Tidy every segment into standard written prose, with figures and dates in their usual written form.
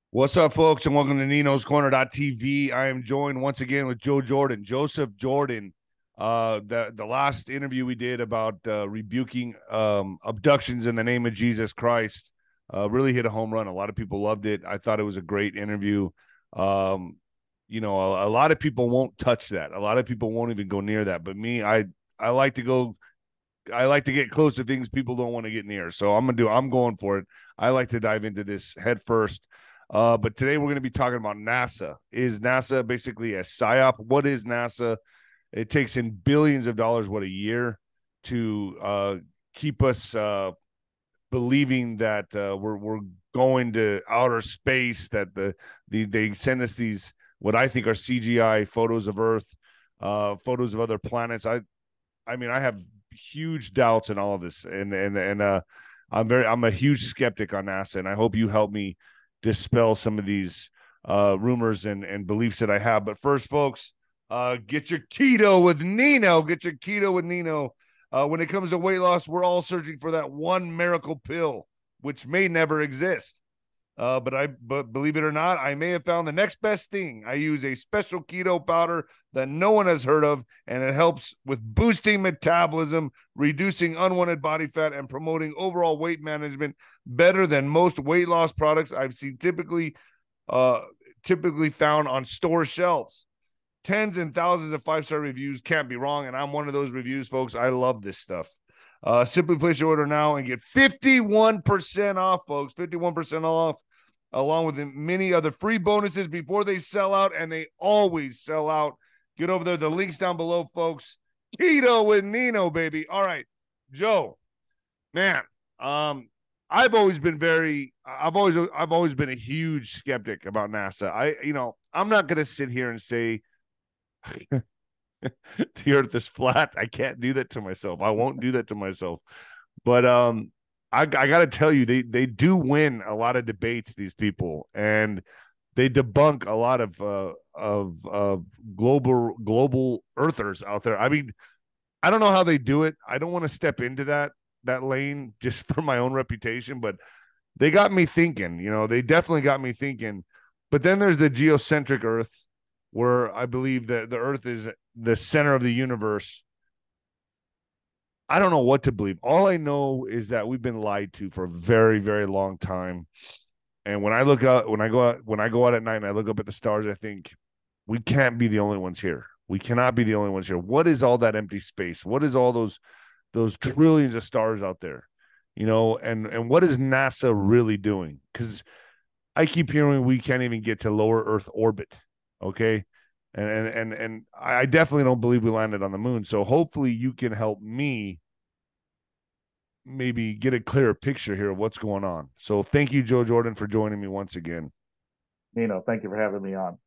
What's up, folks, and welcome to Nino's Corner.tv. I am joined once again with Joe Jordan, Joseph Jordan. The last interview we did about rebuking abductions in the name of Jesus Christ really hit a home run. A lot of people loved it. I thought it was a great interview. Um, a lot of people won't touch that. A lot of people won't even go near that. But me, I like to go. I like to get close to things people don't want to get near. So I'm going for it. I like to dive into this head first. But today we're going to be talking about NASA. Is NASA basically a psyop? What is NASA? It takes in billions of dollars, what, a year to keep us believing that we're going to outer space. That they send us these what I think are CGI photos of Earth, photos of other planets. I mean, I have huge doubts in all of this, and I'm a huge skeptic on NASA, and I hope you help me dispel some of these rumors and beliefs that I have. But first, folks, get your keto with Nino. Get your keto with Nino. When it comes to weight loss, we're all searching for that one miracle pill, which may never exist. But believe it or not, I may have found the next best thing. I use a special keto powder that no one has heard of, and it helps with boosting metabolism, reducing unwanted body fat, and promoting overall weight management better than most weight loss products I've seen typically found on store shelves. Tens and thousands of 5-star reviews can't be wrong, and I'm one of those reviews, folks. I love this stuff. Simply place your order now and get 51% off, folks. 51% off, along with many other free bonuses before they sell out, and they always sell out. Get over there. The link's down below, folks. Keto with Nino, baby. All right, Joe, man. I've always been a huge skeptic about NASA. I'm not going to sit here and say the earth is flat. I can't do that to myself. I won't do that to myself. But I got to tell you, they do win a lot of debates. These people, and they debunk a lot of global earthers out there. I mean, I don't know how they do it. I don't want to step into that lane just for my own reputation, but they got me thinking. They definitely got me thinking. But then there's the geocentric Earth, where I believe that the Earth is the center of the universe. I don't know what to believe. All I know is that we've been lied to for a very, very long time. And when I go out at night and I look up at the stars, I think we can't be the only ones here. We cannot be the only ones here. What is all that empty space? What is all those trillions of stars out there? And what is NASA really doing? Because I keep hearing we can't even get to lower Earth orbit. Okay. And I definitely don't believe we landed on the moon. So hopefully you can help me maybe get a clearer picture here of what's going on. So thank you, Joe Jordan, for joining me once again. Thank you for having me on.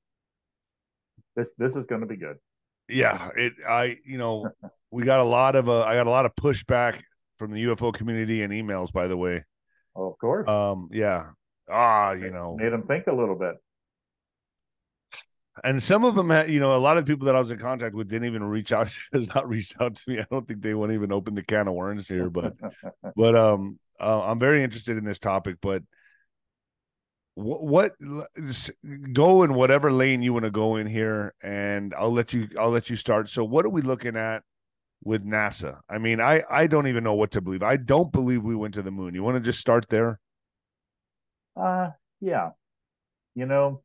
This is going to be good. Yeah, we got a lot of I got a lot of pushback from the UFO community and emails, by the way. Oh, of course. Yeah. Made them think a little bit. And some of them had, a lot of people that I was in contact with didn't even reach out, has not reached out to me. I don't think they want to even open the can of worms here, but I'm very interested in this topic. But what go in whatever lane you want to go in here, and I'll let you start. So what are we looking at with NASA? I mean, I don't even know what to believe. I don't believe we went to the moon. You want to just start there? Uh, yeah. You know,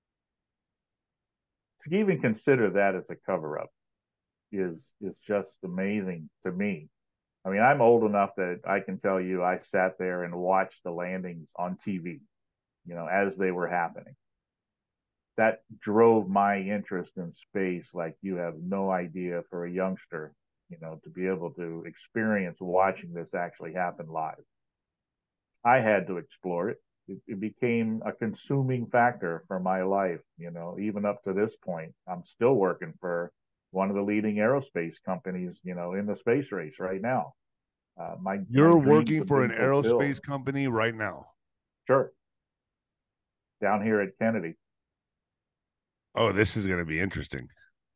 to even consider that as a cover up is just amazing to me. I mean, I'm old enough that I can tell you I sat there and watched the landings on TV, as they were happening. That drove my interest in space like you have no idea for a youngster, to be able to experience watching this actually happen live. I had to explore it. It became a consuming factor for my life. Even up to this point, I'm still working for one of the leading aerospace companies, in the space race right now. My You're dreams working have for an been fulfilled. aerospace company right now. Sure, down here at Kennedy. Oh, this is going to be interesting.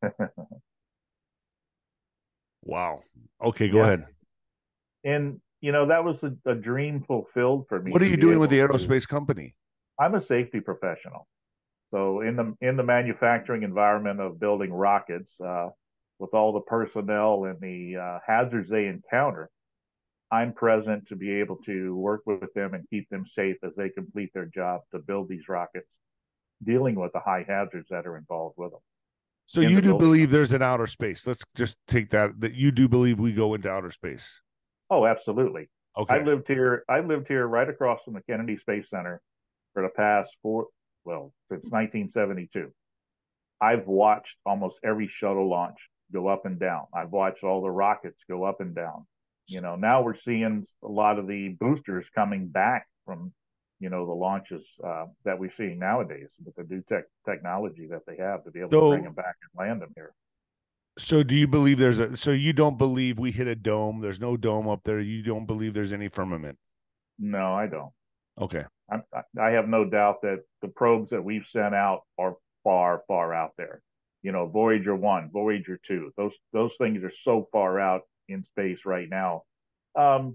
Wow. Okay, go Yeah, ahead. and that was a dream fulfilled for me What are to you be doing with able the to. aerospace company? I'm a safety professional. So in the manufacturing environment of building rockets, with all the personnel and the hazards they encounter, I'm present to be able to work with them and keep them safe as they complete their job to build these rockets, dealing with the high hazards that are involved with them So in you the do building. believe there's an outer space. Let's just take that you do believe we go into outer space. Oh, absolutely. Okay. I lived here right across from the Kennedy Space Center for the past since 1972. I've watched almost every shuttle launch go up and down. I've watched all the rockets go up and down. Now we're seeing a lot of the boosters coming back from, the launches that we're seeing nowadays with the new technology that they have to be able to bring So them back and land them here. so do you believe so you don't believe we hit a dome? There's no dome up there. You don't believe there's any firmament. No, I don't. Okay. I have no doubt that the probes that we've sent out are far, far out there. Voyager 1, Voyager 2, those things are so far out in space right now, um,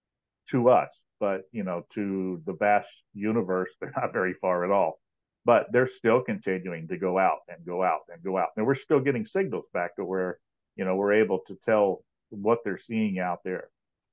to us, but to the vast universe, they're not very far at all. But they're still continuing to go out and go out and go out. And we're still getting signals back to where, we're able to tell what they're seeing out there.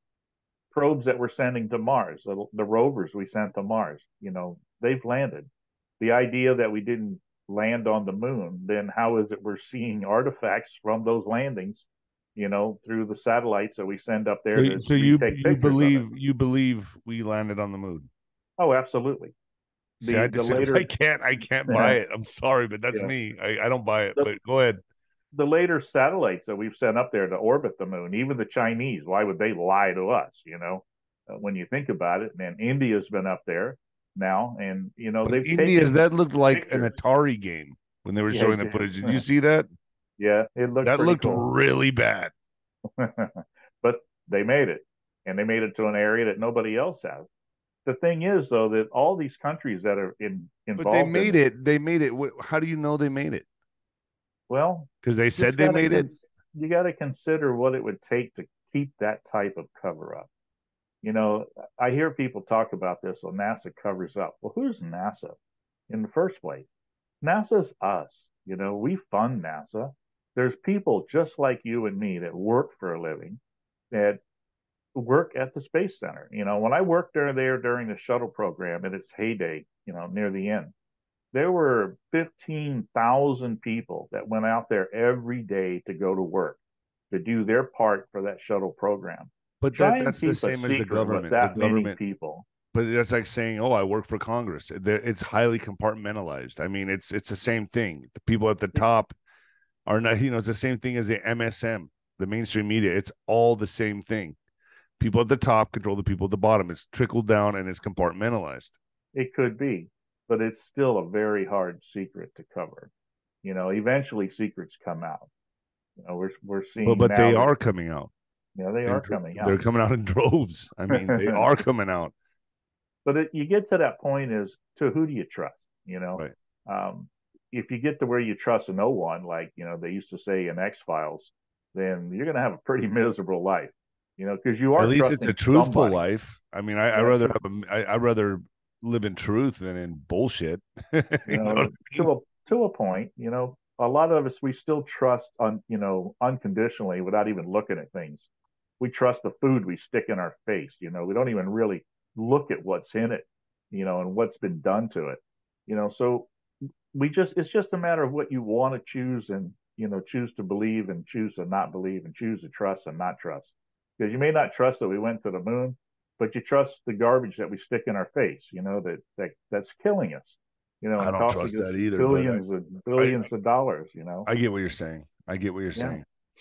Probes that we're sending to Mars, the rovers we sent to Mars, they've landed. The idea that we didn't land on the moon, then how is it we're seeing artifacts from those landings, through the satellites that we send up there to So retake pictures of it? you believe we landed on the moon? Oh, absolutely. See, I The just later, I can't buy it. I'm sorry, but that's yeah, me. I don't buy it. the, But go ahead. the later satellites that we've sent up there to orbit the moon, even the Chinese, why would they lie to us? When you think about it, man, India's been up there now, and But they've India's taken that looked like an pictures. Atari game when they were Yeah, showing the footage. Did you see that? yeah, it looked That pretty looked cool. really bad. But they made it, and they made it to an area that nobody else has. The thing is, though, that all these countries that are But they involved in made this, it. They made it. How do you know they made it? well, Because they said just they made it. you got to consider what it would take to keep that type of cover up. You know, I hear people talk about this. Well, NASA covers up. Well, who's NASA in the first place? NASA's us. We fund NASA. There's people just like you and me that work for a living, that work at the Space Center. When I worked there during the shuttle program in its heyday, near the end, there were 15,000 people that went out there every day to go to work to do their part for that shuttle program. But Try and that's the keep a same as the secret with government. The that many government, people. but that's like saying, "Oh, I work for Congress." It's highly compartmentalized. I mean, it's the same thing. The people at the top are not. It's the same thing as the MSM, the mainstream media. It's all the same thing. People at the top control the people at the bottom. It's trickled down and it's compartmentalized. It could be, but it's still a very hard secret to cover. Eventually secrets come out. We're seeing But they now that are coming out. they are coming They're out. coming out in droves. I mean, they are coming out. But you get to that point is to who do you trust? Right. Um, if you get to where you trust no one, like they used to say in X Files, then you're going to have a pretty miserable life. Because you At are least it's a trusting truthful somebody. life. I mean, I Yeah, rather I rather live in truth than in bullshit. You know what I mean? to a point. A lot of us we still trust unconditionally without even looking at things. We trust the food we stick in our face. We don't even really look at what's in it, and what's been done to it. So it's just a matter of what you want to choose, and choose to believe and choose to not believe and choose to trust and not trust. Because you may not trust that we went to the moon, but you trust the garbage that we stick in our face, that's killing us, I and don't costing trust us that either, but billions and I, billions of dollars, I get what you're saying. I get what you're Yeah. saying.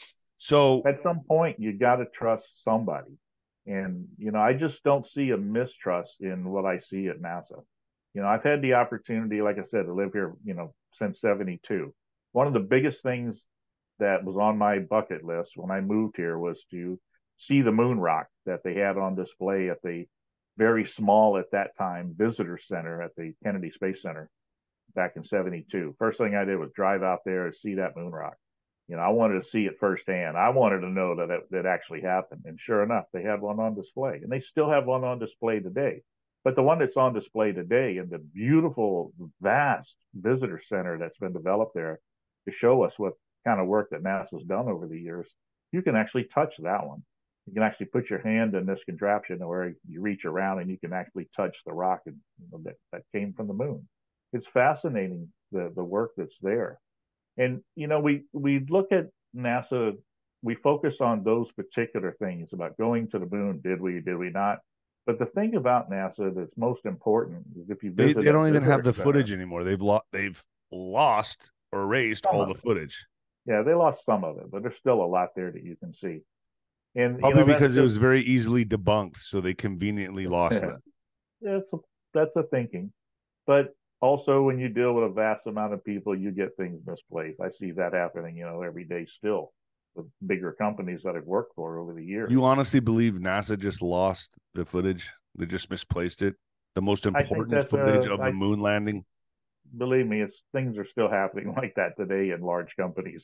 So At some point, you got to trust somebody. And, I just don't see a mistrust in what I see at NASA. I've had the opportunity, like I said, to live here, since 72. One of the biggest things that was on my bucket list when I moved here was to see the moon rock that they had on display at the very small at that time visitor center at the Kennedy Space Center back in 72. First thing I did was drive out there and see that moon rock. I wanted to see it firsthand. I wanted to know that that actually happened. And sure enough, they had one on display, and they still have one on display today. But the one that's on display today in the beautiful, vast visitor center that's been developed there to show us what kind of work that NASA's done over the years, you can actually touch that one. You can actually put your hand in this contraption where you reach around and you can actually touch the rock that came from the moon. It's fascinating, the work that's there. And we look at NASA, we focus on those particular things about going to the moon. Did we not? But the thing about NASA that's most important is if you visit, they don't even have the footage anymore. They've lost or erased all the footage. Yeah, they lost some of it, but there's still a lot there that you can see. And probably because it was very easily debunked, so they conveniently lost that. Yeah, that's a thinking. But also, when you deal with a vast amount of people, you get things misplaced. I see that happening, every day still with bigger companies that I've worked for over the years. You honestly believe NASA just lost the footage? They just misplaced it? The most important footage of the moon landing? Believe me, things are still happening like that today in large companies.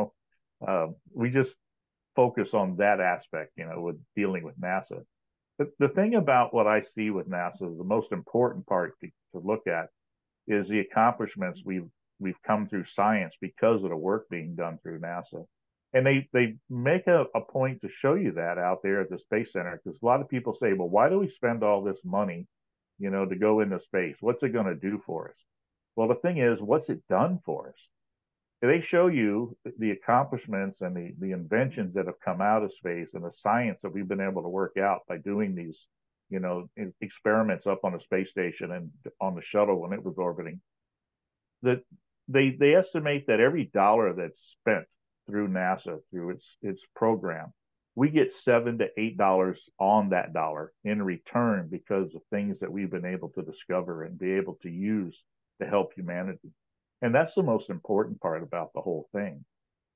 We just focus on that aspect, with dealing with NASA. But the thing about what I see with NASA, the most important part to look at is the accomplishments we've come through science because of the work being done through NASA. And they make a point to show you that out there at the Space Center, because a lot of people say, well, why do we spend all this money, to go into space? What's it going to do for us? Well, the thing is, what's it done for us? They show you the accomplishments and the inventions that have come out of space and the science that we've been able to work out by doing these, experiments up on the space station and on the shuttle when it was orbiting. That they estimate that every dollar that's spent through NASA, through its program, we get $7 to $8 on that dollar in return because of things that we've been able to discover and be able to use to help humanity. And that's the most important part about the whole thing,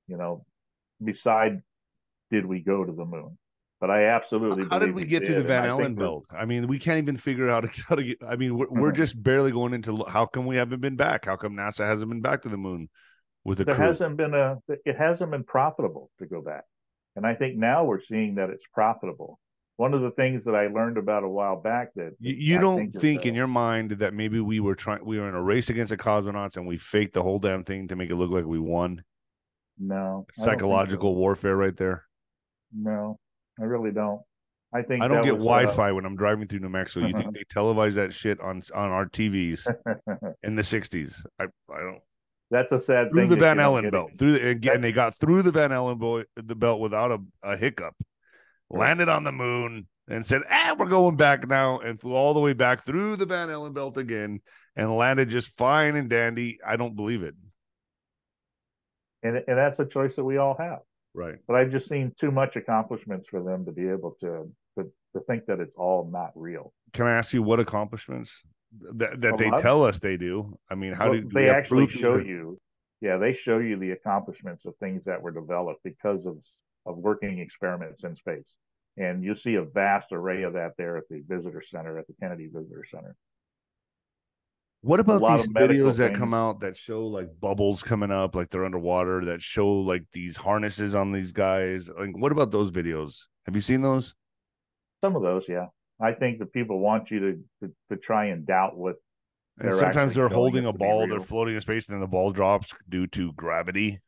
beside did we go to the moon? But I absolutely how did we get to the Van Allen belt? I mean, we can't even figure out how to get. I mean, we're just barely going into how come we haven't been back? How come NASA hasn't been back to the moon with a crew? It hasn't been profitable to go back. And I think now we're seeing that it's profitable. One of the things that I learned about a while back that you don't think in your mind that maybe we were in a race against the cosmonauts and we faked the whole damn thing to make it look like we won? No. Psychological warfare right there. No, I really don't. I don't get Wi-Fi when I'm driving through New Mexico. You think they televise that shit on our TVs in the 60s? I don't. That's a sad through thing. The Van Allen belt. And they got through the Van Allen belt without a hiccup. Landed on the moon and said, we're going back now, and flew all the way back through the Van Allen belt again and landed just fine and dandy. I don't believe it. And that's a choice that we all have. Right. But I've just seen too much accomplishments for them to be able to think that it's all not real. Can I ask you what accomplishments that they tell us they do? I mean, how do they actually show you? Yeah, they show you the accomplishments of things that were developed because of working experiments in space. And you see a vast array of that there at the visitor center, at the Kennedy Visitor Center. What about these videos that come out that show like bubbles coming up, like they're underwater, that show like these harnesses on these guys? Like, what about those videos? Have you seen those? Some of those, yeah. I think that people want you to try and doubt what. And sometimes they're holding a ball, they're floating in space, and then the ball drops due to gravity.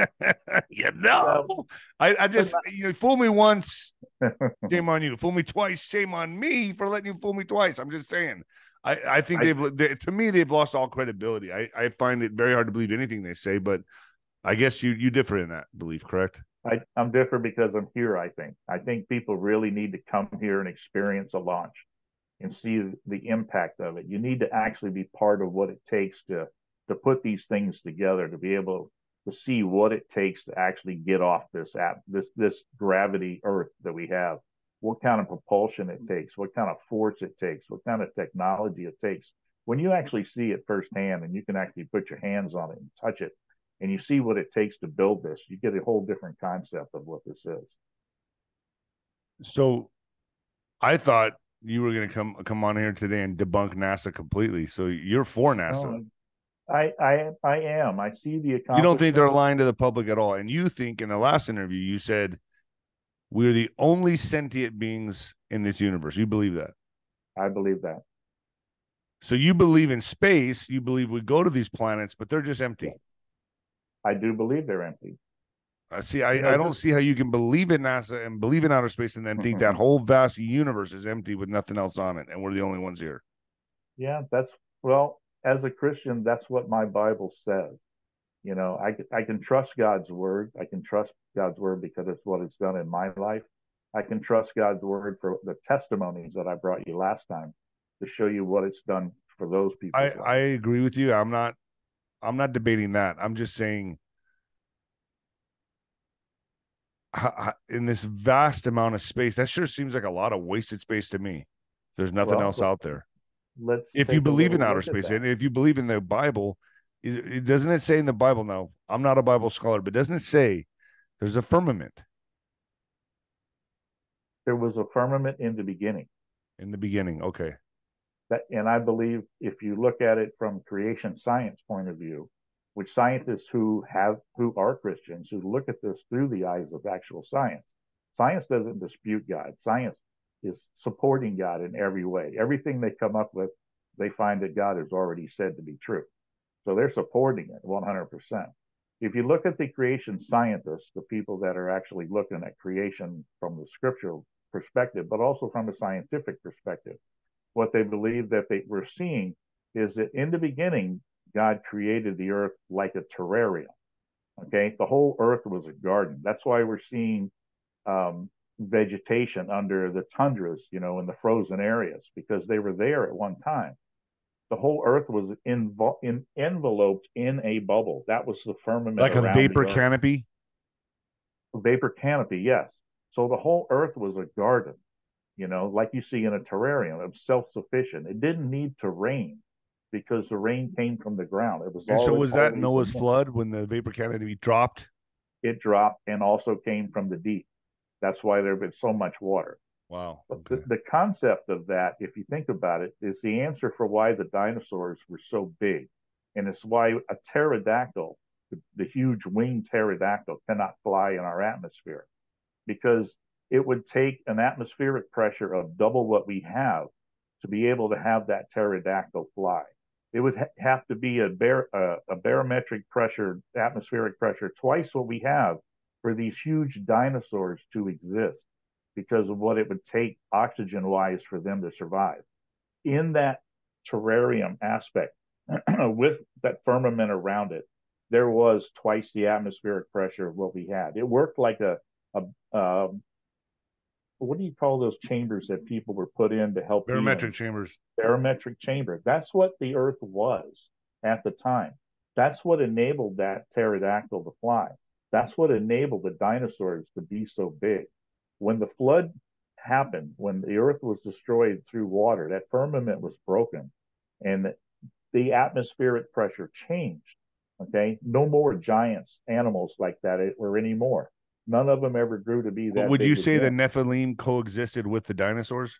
I just fool me once, shame on you. Fool me twice, shame on me for letting you fool me twice. I'm just saying. I think they've lost all credibility. I find it very hard to believe anything they say, but I guess you differ in that belief, correct? I'm different because I'm here. I think people really need to come here and experience a launch and see the impact of it. You need to actually be part of what it takes to put these things together, to be able to see what it takes to actually get off this gravity Earth that we have. What kind of propulsion it takes, what kind of force it takes, what kind of technology it takes. When you actually see it firsthand and you can actually put your hands on it and touch it, and you see what it takes to build this, you get a whole different concept of what this is. So I thought you were going to come on here today and debunk NASA completely. So you're for NASA. I am. I see the accomplishment. You don't think they're lying to the public at all. And you think in the last interview, you said we're the only sentient beings in this universe. You believe that? I believe that. So you believe in space, you believe we go to these planets, but they're just empty. I do believe they're empty. I see. You know, I don't just see how you can believe in NASA and believe in outer space and then think that whole vast universe is empty with nothing else on it, and we're the only ones here. yeah, that's well, as a Christian, that's what my Bible says. You know, I can trust God's word. I can trust God's word because it's what it's done in my life. I can trust God's word for the testimonies that I brought you last time to show you what it's done for those people's I lives. agree with you. I'm not debating that. I'm just saying in this vast amount of space, that sure seems like a lot of wasted space to me. There's nothing Well, else out there. let's If you take a believe in little outer look at space that. and if you believe in the Bible, doesn't it say in the Bible now? I'm not a Bible scholar, but doesn't it say there's a firmament There was a firmament in the beginning. in the beginning? Okay. That, and I believe if you look at it from creation science point of view, which scientists who are Christians who look at this through the eyes of actual science, science doesn't dispute God. Science is supporting God in every way. Everything they come up with, they find that God has already said to be true. So they're supporting it 100%. If you look at the creation scientists, the people that are actually looking at creation from the scriptural perspective, but also from a scientific perspective, what they believe that they were seeing is that in the beginning, God created the earth like a terrarium. Okay. The whole earth was a garden. That's why we're seeing vegetation under the tundras, you know, in the frozen areas, because they were there at one time. The whole earth was enveloped in a bubble. That was the firmament Like a around the vapor earth. canopy. Vapor canopy, yes. So the whole earth was a garden, you know, like you see in a terrarium. It was self-sufficient. It didn't need to rain because the rain came from the ground. It was And so was that always Noah's in. flood when the vapor canopy dropped? It dropped and also came from the deep. That's why there was so much water. Wow. But Okay. the concept of that, if you think about it, is the answer for why the dinosaurs were so big. And it's why a pterodactyl, the huge winged pterodactyl, cannot fly in our atmosphere because it would take an atmospheric pressure of double what we have to be able to have that pterodactyl fly. It would have to be a barometric pressure, atmospheric pressure, twice what we have for these huge dinosaurs to exist because of what it would take oxygen wise for them to survive. In that terrarium aspect, with that firmament around it, there was twice the atmospheric pressure of what we had. It worked like a what do you call those chambers that people were put in to help Barometric healing? chambers. Barometric chamber. That's what the Earth was at the time. That's what enabled that pterodactyl to fly. That's what enabled the dinosaurs to be so big. When the flood happened, when the Earth was destroyed through water, that firmament was broken, and the atmospheric pressure changed. Okay, no more giants, animals like that or anymore. None of them ever grew to be But that would you big say the again. Nephilim coexisted with the dinosaurs?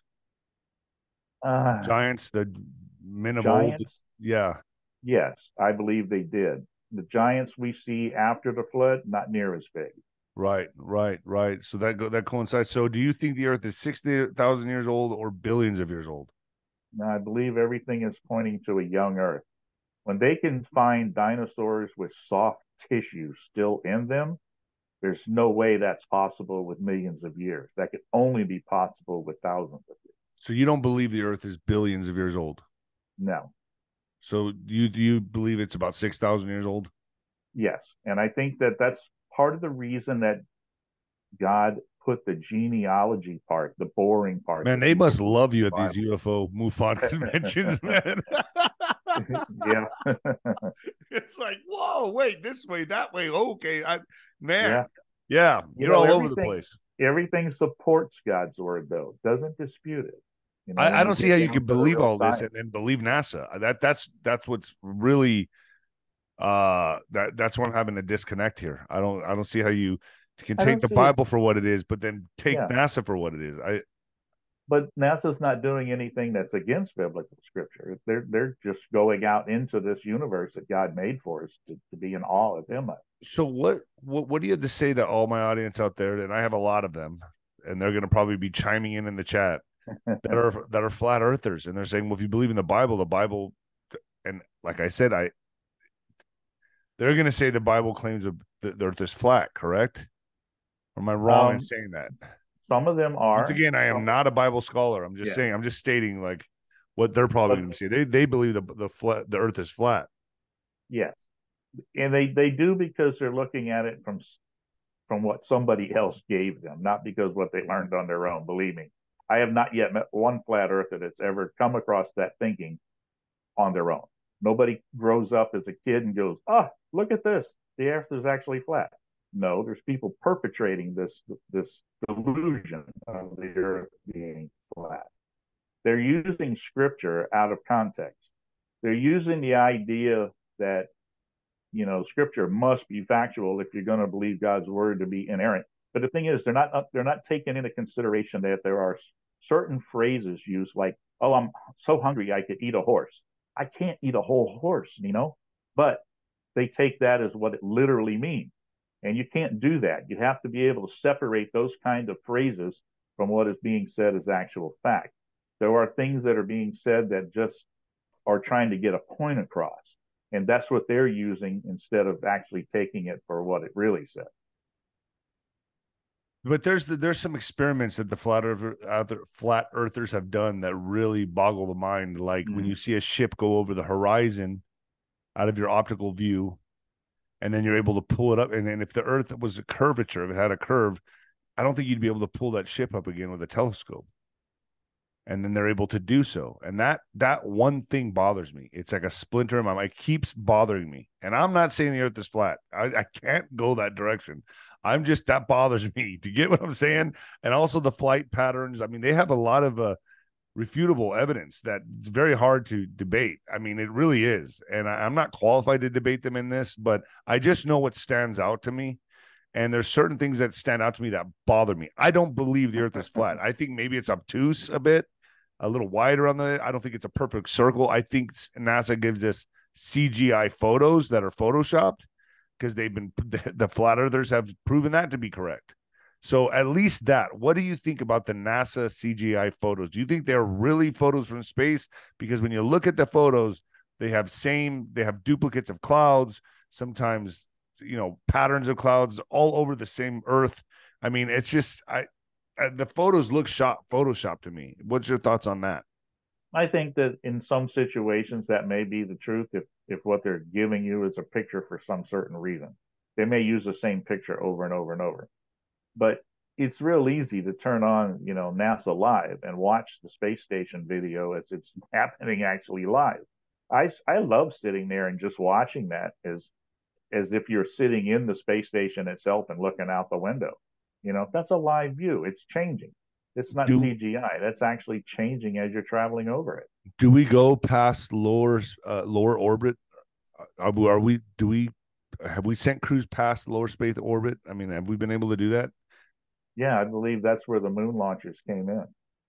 Uh, Giants, the men of old? Giants, Yeah. yes, I believe they did. The giants we see after the flood, not near as big. Right, right, right. So that coincides. So do you think the Earth is 60,000 years old or billions of years old? Now, I believe everything is pointing to a young Earth. When they can find dinosaurs with soft tissue still in them, there's no way that's possible with millions of years. That could only be possible with thousands of years. So you don't believe the Earth is billions of years old. No, So do you believe it's about 6,000 years old? yes. And I think that that's part of the reason that God put the genealogy part, the boring part Man, that they people must do love in you the at these Bible. UFO MUFON conventions, man. Yeah. It's like, whoa, wait, this way, that way. Okay, man, Yeah. yeah, You you're know, all over the place. everything supports God's word though, doesn't dispute it. You know, when I you don't see get how you down can to the believe real all this science. and believe NASA. That's what's really that's why I'm having a disconnect here. I don't see how you can I take don't the see it. Bible for what it is, but then take Yeah. NASA for what it is. I But NASA's not doing anything that's against biblical scripture. They're just going out into this universe that God made for us to be in awe of him. So what do you have to say to all my audience out there? And I have a lot of them, and they're going to probably be chiming in the chat. that are flat earthers, and they're saying, well, if you believe in the Bible, and like I said, they're going to say the Bible claims the earth is flat, correct? Or am I wrong in Um, saying that? some of them Once are, again, I am some, not a Bible scholar. I'm just yeah, saying, I'm just stating like what they're probably but going to say. They believe the earth is flat. yes, and they do because they're looking at it from what somebody else gave them, not because what they learned on their own. Believe me, I have not yet met one flat earther that's ever come across that thinking on their own. Nobody grows up as a kid and goes, "Ah, oh, look at this. The earth is actually flat." No, there's people perpetrating this delusion of the earth being flat. They're using scripture out of context. They're using the idea that scripture must be factual if you're going to believe God's word to be inerrant. But the thing is, they're not taking into consideration that there are certain phrases used like, "Oh, I'm so hungry I could eat a horse." I can't eat a whole horse, but they take that as what it literally means. And you can't do that. You have to be able to separate those kind of phrases from what is being said as actual fact. There are things that are being said that just are trying to get a point across. And that's what they're using instead of actually taking it for what it really said. But there's some experiments that the flat earthers have done that really boggle the mind. Like when you see a ship go over the horizon out of your optical view, and then you're able to pull it up. And then if the Earth was a curvature, if it had a curve, I don't think you'd be able to pull that ship up again with a telescope. And then they're able to do so. And that one thing bothers me. It's like a splinter in my mind. It keeps bothering me. And I'm not saying the earth is flat. I can't go that direction. I'm just, that bothers me. Do you get what I'm saying? And also the flight patterns. I mean, they have a lot of refutable evidence that it's very hard to debate. I mean, it really is. And I'm not qualified to debate them in this, but I just know what stands out to me. And there's certain things that stand out to me that bother me. I don't believe the earth is flat. I think maybe it's obtuse a bit, a little wider on the, I don't think it's a perfect circle. I think NASA gives us CGI photos that are photoshopped because the flat earthers have proven that to be correct. So at least that. What do you think about the NASA CGI photos? Do you think they're really photos from space? Because when you look at the photos, they have duplicates of clouds, sometimes patterns of clouds all over the same earth. I mean, it's just the photos look Photoshop to me. What's your thoughts on that? I think that in some situations that may be the truth if what they're giving you is a picture for some certain reason. They may use the same picture over and over and over. But it's real easy to turn on, NASA Live and watch the space station video as it's happening actually live. I love sitting there and just watching that as if you're sitting in the space station itself and looking out the window. That's a live view. It's changing. It's not Do CGI. That's actually changing as you're traveling over it. do we go past lower orbit? Are we do we have we sent crews past lower space orbit? I mean, have we been able to do that? Yeah, I believe that's where the moon launchers came in.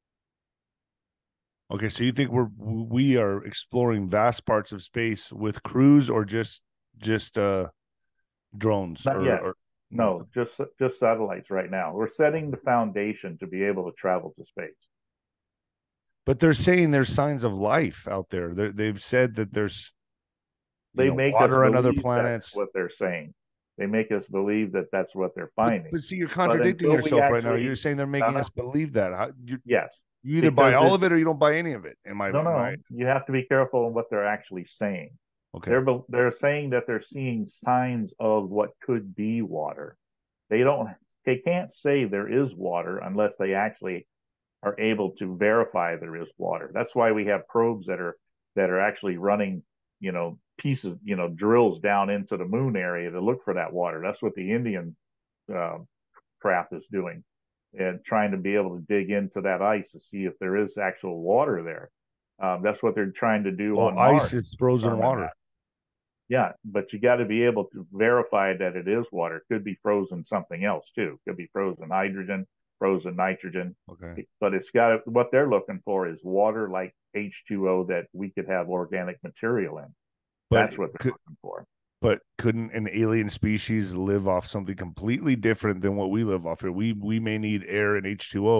Okay, so you think we are exploring vast parts of space with crews or just drones Not yet. or no? No, just satellites right now. We're setting the foundation to be able to travel to space. But they're saying there's signs of life out there. They've said that there's They make us water on other believe that's planets. what they're saying. They make us believe that that's what they're But, finding. but see, you're But contradicting until we yourself right now. You're actually, saying they're no, making no, us believe that. yes, You either buy because all it's of it or you don't buy any of it. In my no, my no. You have to be careful in what they're actually saying. okay. They're saying that they're seeing signs of what could be water. They don't. They can't say there is water unless they actually are able to verify there is water. That's why we have probes that are actually running, pieces, drills down into the moon area to look for that water. That's what the Indian uh, craft is doing, and trying to be able to dig into that ice to see if there is actual water there. That's what they're trying to do Oh, on ice Mars. is frozen Determine water. that. Yeah, but you got to be able to verify that it is water. It could be frozen something else too. It could be frozen hydrogen, frozen nitrogen. Okay. But it's got what they're looking for is water like H2O that we could have organic material in. But That's what they're looking for. but couldn't an alien species live off something completely different than what we live off here? We may need air and H2O.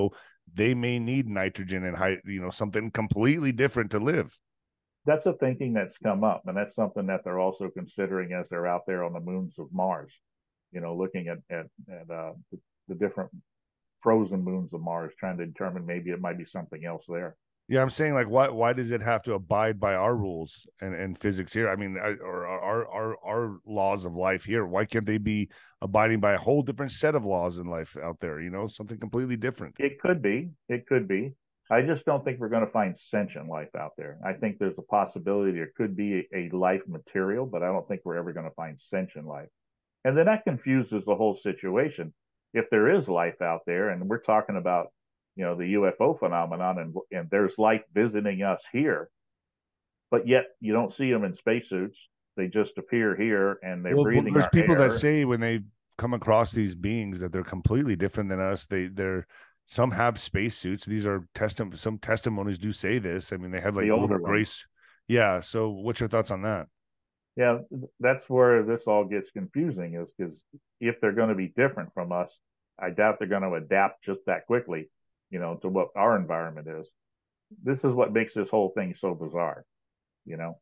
they may need nitrogen and something completely different to live. That's a thinking that's come up, and that's something that they're also considering as they're out there on the moons of Mars. Looking at the different frozen moons of Mars, trying to determine maybe it might be something else there. Yeah, I'm saying, like, why does it have to abide by our rules and physics here? I mean, or our laws of life here? Why can't they be abiding by a whole different set of laws in life out there? Something completely different. It could be. It could be. I just don't think we're going to find sentient life out there. I think there's a possibility there could be a life material, but I don't think we're ever going to find sentient life. And then that confuses the whole situation. If there is life out there, and we're talking about, the UFO phenomenon, and there's life visiting us here, but yet you don't see them in spacesuits. They just appear here and they're Well, breathing there's our people that air. say when they come across these beings that they're completely different than us. They're some have spacesuits. These are some testimonies do say this. I mean, they have like The older little ones. grace. Yeah. So, what's your thoughts on that? Yeah, that's where this all gets confusing, is because if they're going to be different from us, I doubt they're going to adapt just that quickly, to what our environment is. This is what makes this whole thing so bizarre, you know.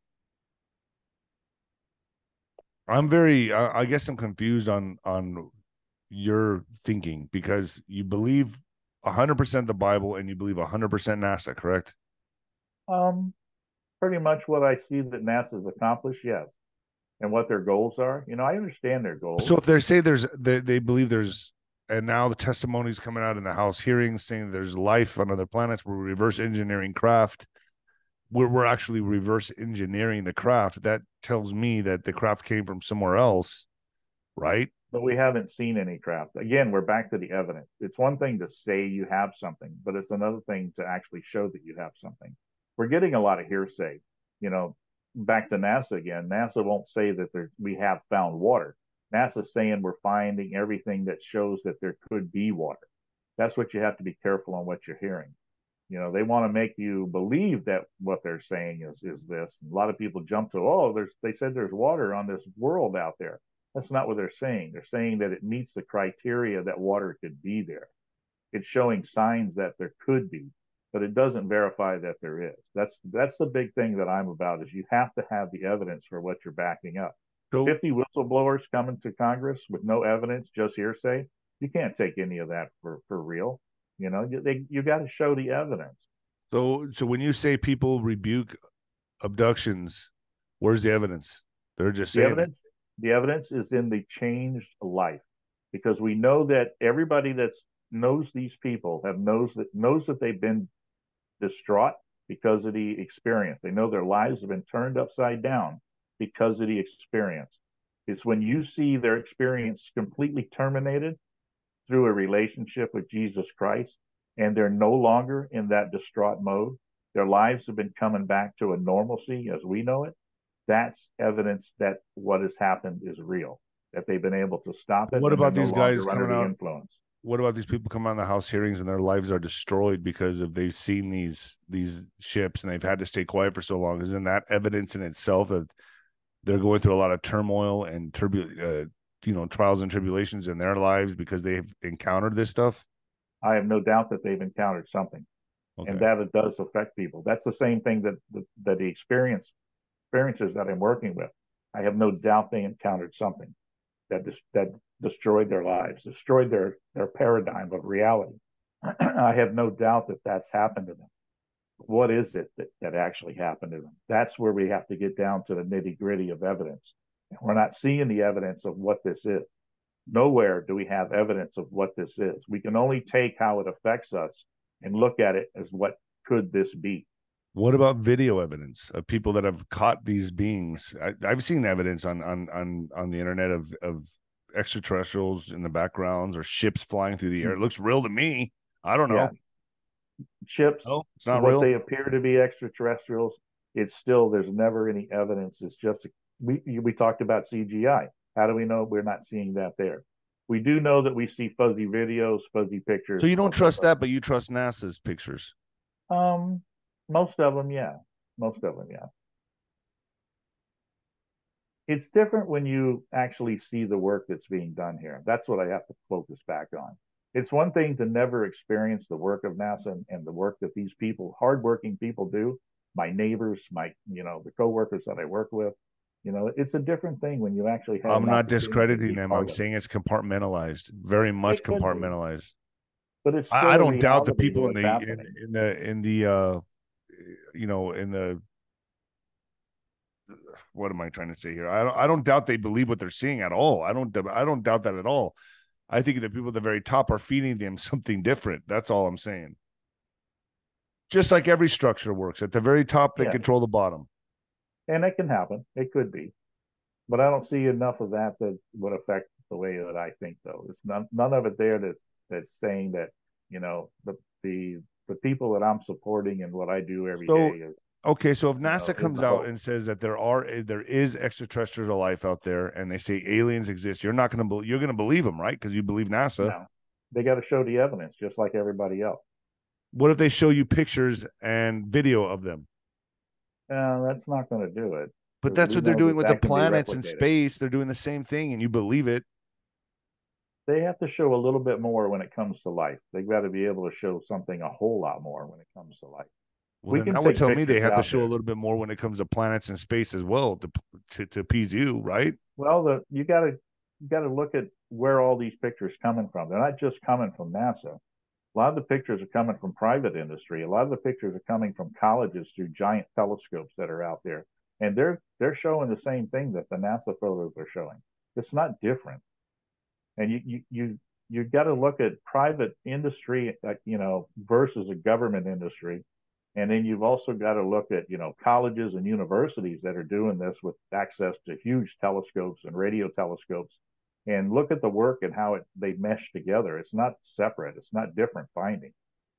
I'm very. I guess I'm confused on your thinking because you believe 100% the Bible and you believe 100% NASA, correct? Um, Pretty much what I see that NASA's accomplished, yes, and what their goals are. I understand their goals. So if they say they believe there's, and now the testimonies coming out in the House hearings saying there's life on other planets, we're reverse engineering craft. We're actually reverse engineering the craft. That tells me that the craft came from somewhere else, right? But we haven't seen any craft. Again, we're back to the evidence. It's one thing to say you have something, but it's another thing to actually show that you have something. We're getting a lot of hearsay. You know, Back to NASA again. NASA won't say that we have found water. NASA's saying we're finding everything that shows that there could be water. That's what you have to be careful on what you're hearing. They want to make you believe that what they're saying is this. And a lot of people jump to, oh, they said there's water on this world out there. That's not what they're saying. They're saying that it meets the criteria that water could be there. It's showing signs that there could be, but it doesn't verify that there is. That's the big thing that I'm about, is you have to have the evidence for what you're backing up. So 50 whistleblowers coming to Congress with no evidence, just hearsay. You can't take any of that for real. You got to show the evidence. so when you say people rebuke abductions, where's the evidence? They're just The saying it. evidence, the evidence is in the changed life, because we know that everybody that knows these people knows that they've been distraught because of the experience. They know their lives have been turned upside down because of the experience. It's when you see their experience completely terminated through a relationship with Jesus Christ, and they're no longer in that distraught mode. Their lives have been coming back to a normalcy as we know it. That's evidence that what has happened is real, that they've been able to stop it What and they're about no these guys longer under coming the out? influence. What about these people coming on the House hearings and their lives are destroyed because of they've seen these ships and they've had to stay quiet for so long? Isn't that evidence in itself that they're going through a lot of turmoil and trials and tribulations in their lives because they've encountered this stuff? I have no doubt that they've encountered something, and Okay. that it does affect people. That's the same thing that the experiences that I'm working with. I have no doubt they encountered something that destroyed their lives, destroyed their paradigm of reality. I have no doubt that that's happened to them. What is it that actually happened to them? That's where we have to get down to the nitty gritty of evidence. We're not seeing the evidence of what this is. Nowhere do we have evidence of what this is. We can only take how it affects us and look at it as what could this be. What about video evidence of people that have caught these beings? I've seen evidence on the internet of extraterrestrials in the backgrounds or ships flying through the air. It looks real to me. I don't Yeah, know. chips, No, it's not what real. they appear to be extraterrestrials, it's still, there's never any evidence. It's just, we talked about CGI. How do we know we're not seeing that there? We do know that we see fuzzy videos, fuzzy So pictures you don't trust that, but you trust NASA's pictures. um, most of them, yeah. Most of them, yeah. It's different when you actually see the work that's being done here. That's what I have to focus back on. It's one thing to never experience the work of NASA and the work that these people, hardworking people, do. My neighbors, the coworkers that I work with, it's a different thing when you actually have I'm an not opportunity to discrediting be them. I'm part of it. saying it's compartmentalized, very much It could be, compartmentalized. but it's I still a don't doubt the reality to people what's happening. in the in the what am I trying to say here? I don't doubt they believe what they're seeing at all. I don't doubt that at all. I think the people at the very top are feeding them something different. That's all I'm saying. Just like every structure works, at the very top they Yeah, control the bottom. and it can happen. It could be, but I don't see enough of that that would affect the way that I think. Though it's none of it there that's saying that the people that I'm supporting and what I do every So day is okay, so if NASA is comes the out hope. and says that there is extraterrestrial life out there, and they say aliens exist, you're not going to believe. You're going to believe them, right? Because you believe NASA. No, they got to show the evidence just like everybody else. What if they show you pictures and video of them? That's not going to do it But because that's we what they're know doing that with the that can be planets and replicated. space. They're doing the same thing, and you believe it. They have to show a little bit more when it comes to life. They've got to be able to show something a whole lot more when it comes to life. Well, We then can that would take tell me they pictures have to out show a there. little bit more when it comes to planets and space as well to appease you, right? Well, you got to look at where all these pictures coming from. They're not just coming from NASA. A lot of the pictures are coming from private industry. A lot of the pictures are coming from colleges through giant telescopes that are out there, and they're showing the same thing that the NASA photos are showing. It's not different. And you got to look at private industry, versus a government industry. And then you've also got to look at, colleges and universities that are doing this with access to huge telescopes and radio telescopes, and look at the work and how they mesh together. It's not separate. It's not different findings.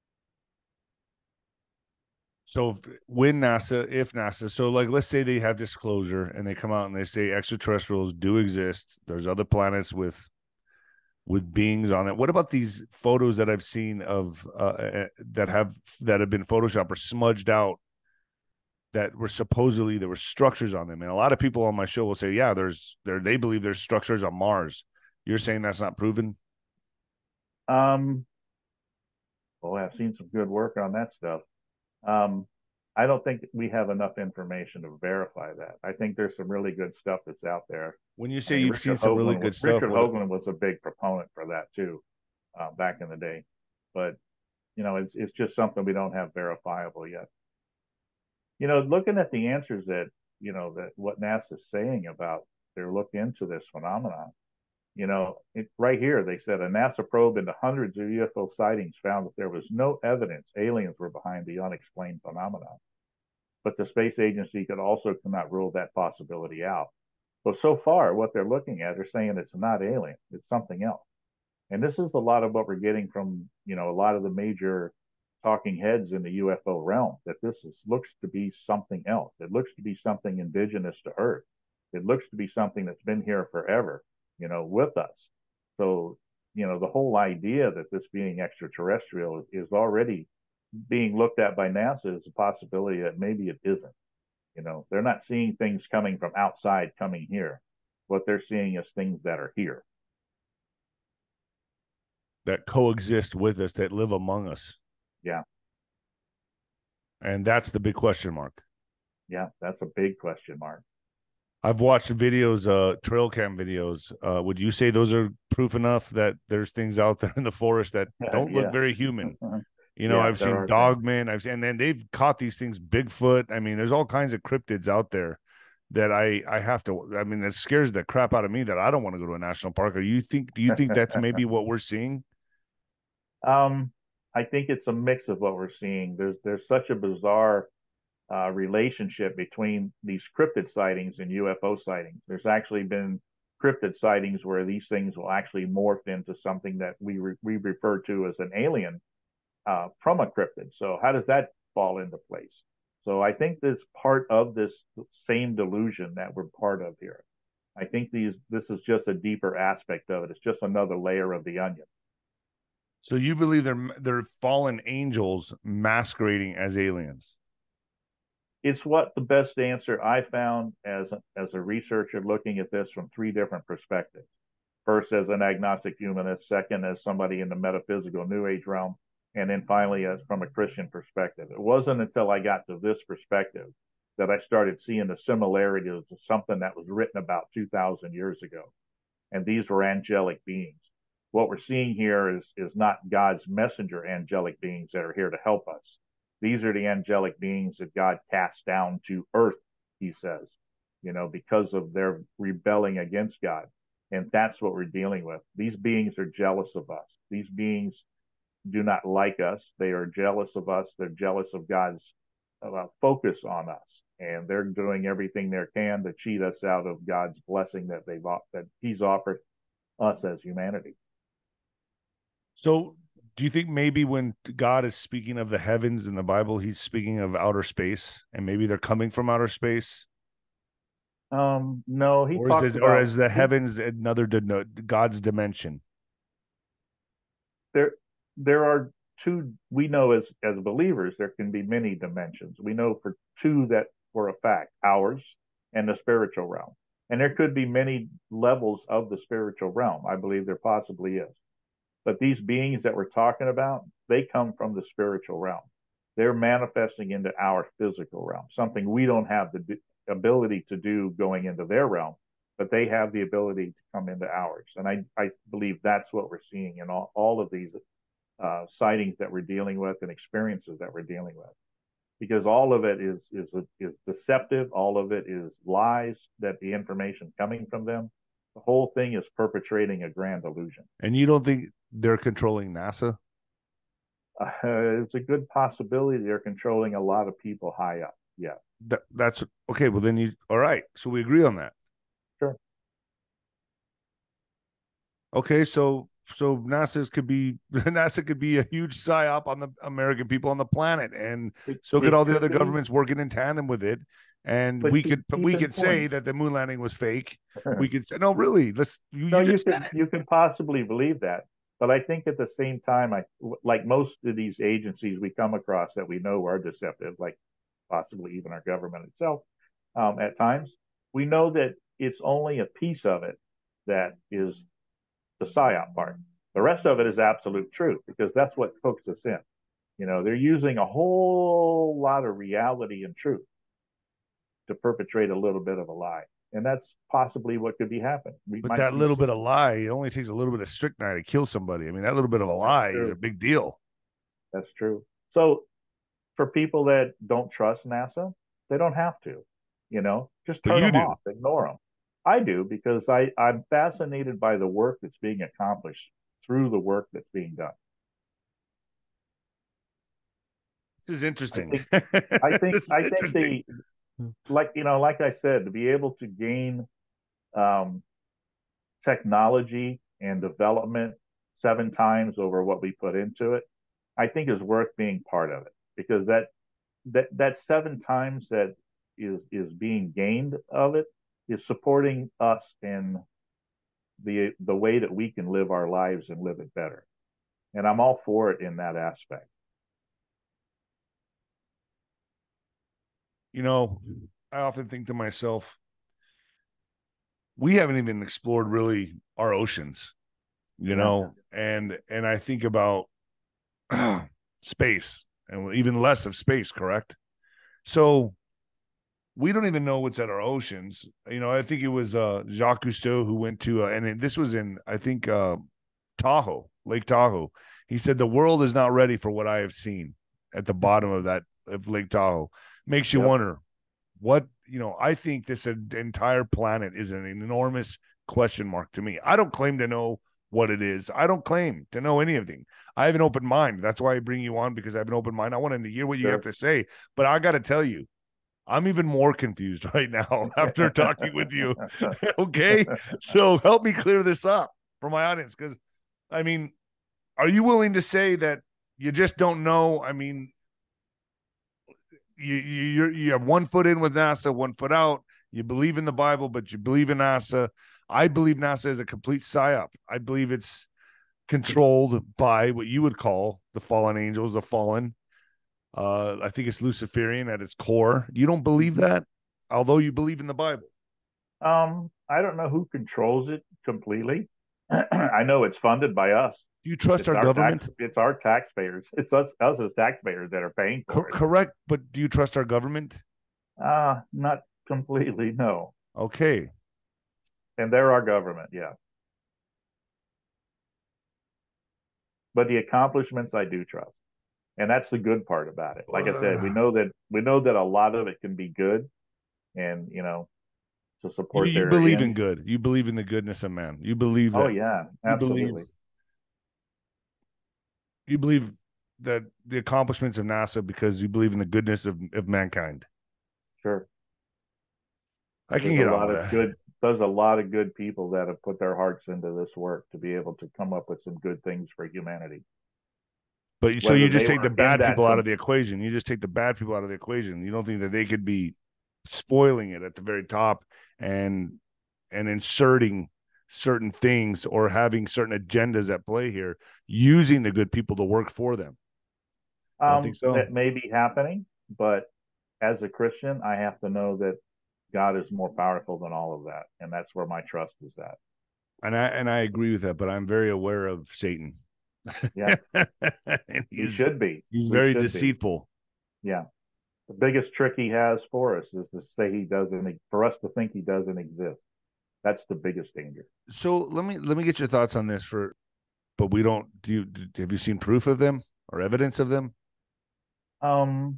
So if NASA, so like let's say they have disclosure and they come out and they say extraterrestrials do exist. There's other planets with beings on it. What about these photos that I've seen of that have been photoshopped or smudged out that were supposedly there were structures on them? And a lot of people on my show will say, yeah, they believe there's structures on Mars. You're saying that's not proven? Um, well, I've seen some good work on that stuff. Um, I don't think we have enough information to verify that. I think there's some really good stuff that's out there. When you I say mean, you've seen some really good stuff, Richard what Hoagland was a big proponent for that too, back in the day. But it's just something we don't have verifiable yet. Looking at the answers that what NASA's saying about their look into this phenomenon. Right here they said a NASA probe into hundreds of UFO sightings found that there was no evidence aliens were behind the unexplained phenomenon. But the space agency could also cannot rule that possibility out. But so far, what they're looking at, they're saying it's not alien, it's something else. And this is a lot of what we're getting from, a lot of the major talking heads in the UFO realm, that looks to be something else. It looks to be something indigenous to Earth. It looks to be something that's been here forever, with us. So, the whole idea that this being extraterrestrial is already being looked at by NASA as a possibility that maybe it isn't. They're not seeing things coming from outside coming here. What they're seeing is things that are here. that coexist with us, that live among us? Yeah. And that's the big question mark. Yeah. That's a big question mark. I've watched videos, trail cam videos. Would you say those are proof enough that there's things out there in the forest that don't look Yeah. very human? Yeah. I've There seen are things. dogmen. And then they've caught these things, Bigfoot. I mean, there's all kinds of cryptids out there that I have to. I mean, that scares the crap out of me that I don't want to go to a national park. Do you think that's maybe what we're seeing? um, I think it's a mix of what we're seeing. There's such a bizarre relationship between these cryptid sightings and UFO sightings. There's actually been cryptid sightings where these things will actually morph into something that we refer to as an alien from a cryptid. So how does that fall into place? So I think this part of this same delusion that we're part of here. I think this is just a deeper aspect of it. It's just another layer of the onion. So you believe they're fallen angels masquerading as aliens? It's what the best answer I found as a researcher looking at this from three different perspectives. first as an agnostic humanist, second as somebody in the metaphysical New Age realm, and then finally as from a Christian perspective. It wasn't until I got to this perspective that I started seeing the similarities of something that was written about 2,000 years ago. And these were angelic beings. What we're seeing here is not God's messenger angelic beings that are here to help us. These are the angelic beings that God cast down to earth, he says, because of their rebelling against God. And that's what we're dealing with. These beings are jealous of us. These beings do not like us. They are jealous of us. They're jealous of God's focus on us. And they're doing everything they can to cheat us out of God's blessing that he's offered us as humanity. So do you think maybe when God is speaking of the heavens in the Bible, he's speaking of outer space, and maybe they're coming from outer space? No, he talks about, or is the heavens another God's dimension? There are two. We know as believers there can be many dimensions. We know for two that for a fact, ours and the spiritual realm, and there could be many levels of the spiritual realm. I believe there possibly is, but these beings that we're talking about, they come from the spiritual realm. They're manifesting into our physical realm, something we don't have the ability to do going into their realm, but they have the ability to come into ours. And I believe that's what we're seeing in all of these sightings that we're dealing with and experiences that we're dealing with, because all of it is deceptive. All of it is lies, that the information coming from them, the whole thing is perpetrating a grand illusion. And you don't think they're controlling NASA? It's a good possibility they're controlling a lot of people high up. Yeah. That's okay. Well, then all right. So we agree on that. Sure. Okay. So NASA could be a huge psyop on the American people on the planet. And so could all the other governments working in tandem with it. And we could say that the moon landing was fake. We could say, no, really, you can possibly believe that. But I think at the same time, like most of these agencies we come across that we know are deceptive, like possibly even our government itself, at times, we know that it's only a piece of it that is the psyop part. The rest of it is absolute truth, because that's what hooks us in. They're using a whole lot of reality and truth to perpetrate a little bit of a lie. And that's possibly what could be happening. But that little bit of lie, it only takes a little bit of strychnine to kill somebody. I mean, that little bit of a lie is a big deal. That's true. So for people that don't trust NASA, they don't have to, just turn them off, ignore them. I do, because I'm fascinated by the work that's being accomplished through the work that's being done. This is interesting. I think like I said, to be able to gain technology and development 7 times over what we put into it, I think is worth being part of it, because that 7 times that is being gained of it is supporting us in the way that we can live our lives and live it better. And I'm all for it in that aspect. I often think to myself, we haven't even explored really our oceans, and I think about space, and even less of space, correct? So we don't even know what's at our oceans. I think it was Jacques Cousteau who went to, and this was in, I think, Tahoe, Lake Tahoe. He said, the world is not ready for what I have seen at the bottom of Lake Tahoe. Makes you wonder what, I think this entire planet is an enormous question mark to me. I don't claim to know what it is. I don't claim to know anything. I have an open mind. That's why I bring you on, because I have an open mind. I want to hear what you have to say, but I got to tell you, I'm even more confused right now after talking with you. Okay. So help me clear this up for my audience. Because, I mean, are you willing to say that you just don't know? I mean, you have 1 foot in with NASA, 1 foot out. You believe in the Bible, but you believe in NASA. I believe NASA is a complete psyop. I believe it's controlled by what you would call the fallen angels, the fallen. I think it's Luciferian at its core. You don't believe that, although you believe in the Bible? I don't know who controls it completely. I know it's funded by us. Do you trust our government? It's our taxpayers. It's us as taxpayers that are paying for it. Correct, but do you trust our government? Not completely, no. Okay. And they're our government, yeah. But the accomplishments I do trust. And that's the good part about it. Like I said, we know that a lot of it can be good and to You support you their believe in ends. good. You believe in the goodness of man. You believe Oh that yeah, you believe absolutely. you believe that the accomplishments of NASA because you believe in the goodness of mankind. Sure. I can There's a get on lot with of that. good there's a lot of good people that have put their hearts into this work to be able to come up with some good things for humanity. But so Whether you just they take the were in bad that people out of the equation. You just take the bad people out of the equation. You don't think that they could be spoiling it at the very top and inserting certain things or having certain agendas at play here, using the good people to work for them. You don't think so? that may be happening, but as a Christian, I have to know that God is more powerful than all of that, and that's where my trust is at. And I agree with that, but I'm very aware of Satan. Yeah, And we he's should be. he's We very should be. deceitful. Yeah. The biggest trick he has for us is to say he doesn't, for us to think he doesn't exist. That's the biggest danger. So let me get your thoughts on this for but we don't have you seen proof of them or evidence of them? Um,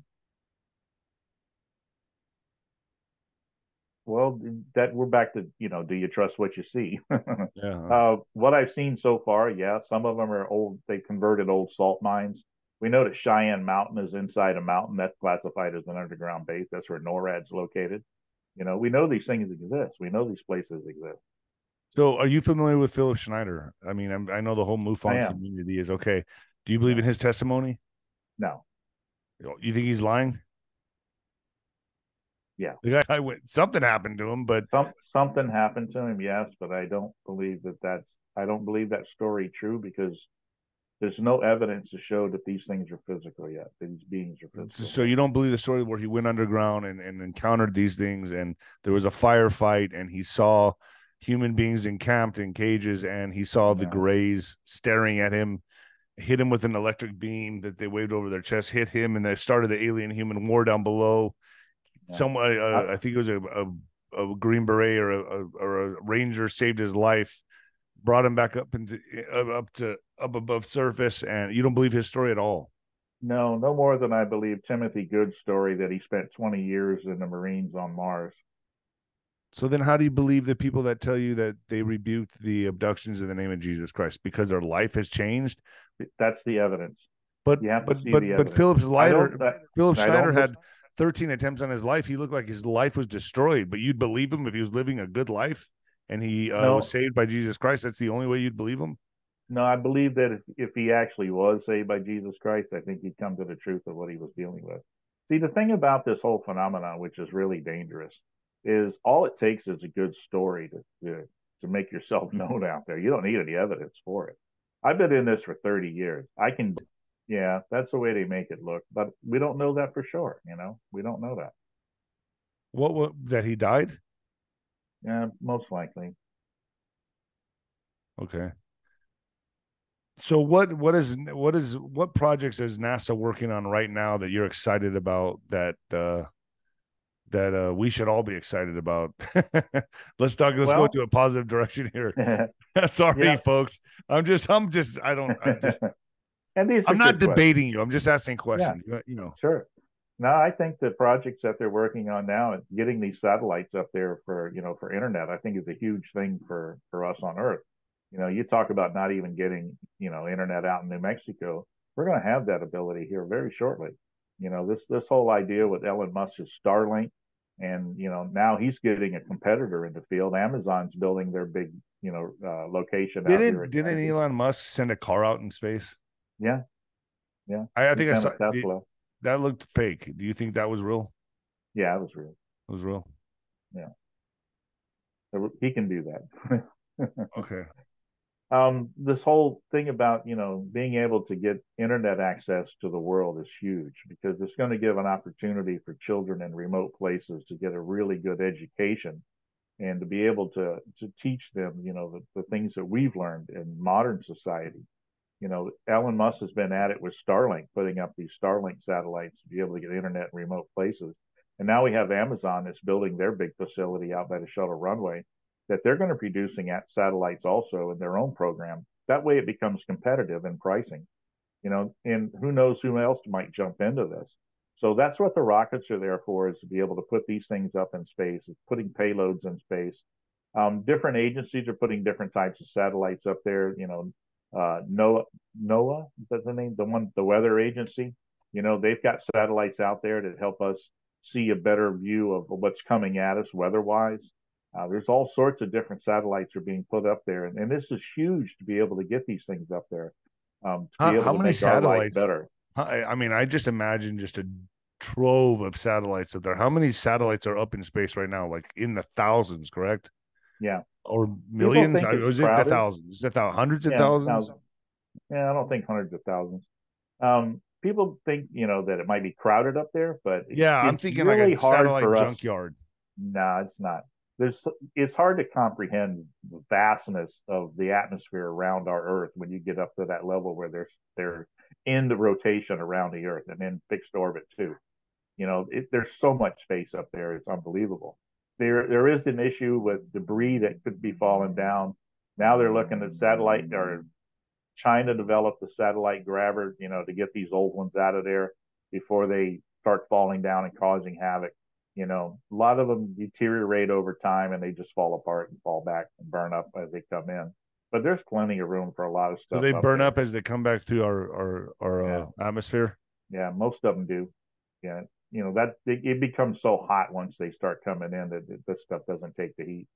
well, that we're back to, do you trust what you see? Yeah. What I've seen so far, yeah, some of them are old. They converted old salt mines. We know that Cheyenne Mountain is inside a mountain that's classified as an underground base. That's where NORAD's located. We know these things exist. We know these places exist. So are you familiar with Philip Schneider? I mean, I know the whole I MUFON am. community is okay. Do you believe Yeah. in his testimony? No. You think he's lying? Yeah. The guy went something happened to him, but Something happened to him, yes, but I don't believe that story true because there's no evidence to show that these things are physical yet. These beings are physical so yet. you don't believe the story where he went underground and encountered these things and there was a firefight and he saw human beings encamped in cages and he saw the No, grays staring at him, hit him with an electric beam that they waved over their chest, hit him, and they started the alien human war down below. no. I think it was a Green Beret or a Ranger saved his life, brought him back up above surface, and you don't believe his story at all. No, no more than I believe Timothy Good's story that he spent 20 years in the Marines on Mars. So then, how do you believe the people that tell you that they rebuked the abductions in the name of Jesus Christ because their life has changed? That's the evidence. But You have to but see the but but evidence. Philip I Schneider don't had listen. 13 attempts on his life. He looked like his life was destroyed. But you'd believe him if he was living a good life and he was No, saved by Jesus Christ. That's the only way you'd believe him. no, I believe that if he actually was saved by Jesus Christ, I think he'd come to the truth of what he was dealing with. See, the thing about this whole phenomenon, which is really dangerous, is all it takes is a good story to make yourself known out there. You don't need any evidence for it. I've been in this for 30 years. Yeah, that's the way they make it look, but we don't know that for sure. We don't know that. What that he died? Yeah, most likely. Okay. So what projects is NASA working on right now that you're excited about that we should all be excited about? Let's go Well, into a positive direction here. yeah, Sorry, folks. I'm just and these are I'm not good questions. debating you. I'm just asking Yeah, questions. You know. sure. No, I think the projects that they're working on now and getting these satellites up there for internet, I think is a huge thing for us on Earth. You talk about not even getting, internet out in New Mexico. We're going to have that ability here very shortly. This whole idea with Elon Musk's Starlink, and now he's getting a competitor in the field. Amazon's building their big, location out here Didn't in didn't Kansas. Elon Musk send a car out in space? Yeah, yeah. I He think I sent saw a Tesla. that looked fake. Do you think that was real? Yeah, it was real. It was real. Yeah, he can do that. Okay. This whole thing about being able to get internet access to the world is huge because it's going to give an opportunity for children in remote places to get a really good education and to be able to teach them, the things that we've learned in modern society. Elon Musk has been at it with Starlink, putting up these Starlink satellites to be able to get internet in remote places. And now we have Amazon that's building their big facility out by the shuttle runway that they're going to be producing at satellites also in their own program. That way it becomes competitive in pricing, and who knows who else might jump into this. So that's what the rockets are there for, is to be able to put these things up in space, putting payloads in space. Different agencies are putting different types of satellites up there. NOAA, is that the name? The weather agency. They've got satellites out there that help us see a better view of what's coming at us weather-wise. There's all sorts of different satellites are being put up there, and this is huge to be able to get these things up there, to be able How to many make our life satellites? better. I mean, I just imagine just a trove of satellites up there. How many satellites are up in space right now? Like in the thousands, correct? Yeah, Or people millions? think it's Was it the crowded. thousands? Is it hundreds of Yeah, thousands? yeah, I don't think hundreds of thousands. People think that it might be crowded up there, but Yeah, I'm it's thinking like a really hard satellite for us. junkyard. No, it's not. It's hard to comprehend the vastness of the atmosphere around our Earth when you get up to that level where they're in the rotation around the Earth and in fixed orbit too. There's so much space up there; it's unbelievable. There is an issue with debris that could be falling down. Now they're looking at satellite, or China developed the satellite grabber, to get these old ones out of there before they start falling down and causing havoc. A lot of them deteriorate over time and they just fall apart and fall back and burn up as they come in. But there's plenty of room for a lot of So stuff they up burn there. up as they come back through our Yeah, atmosphere. yeah, most of them do. Yeah, that it becomes so hot once they start coming in that this stuff doesn't take the heat.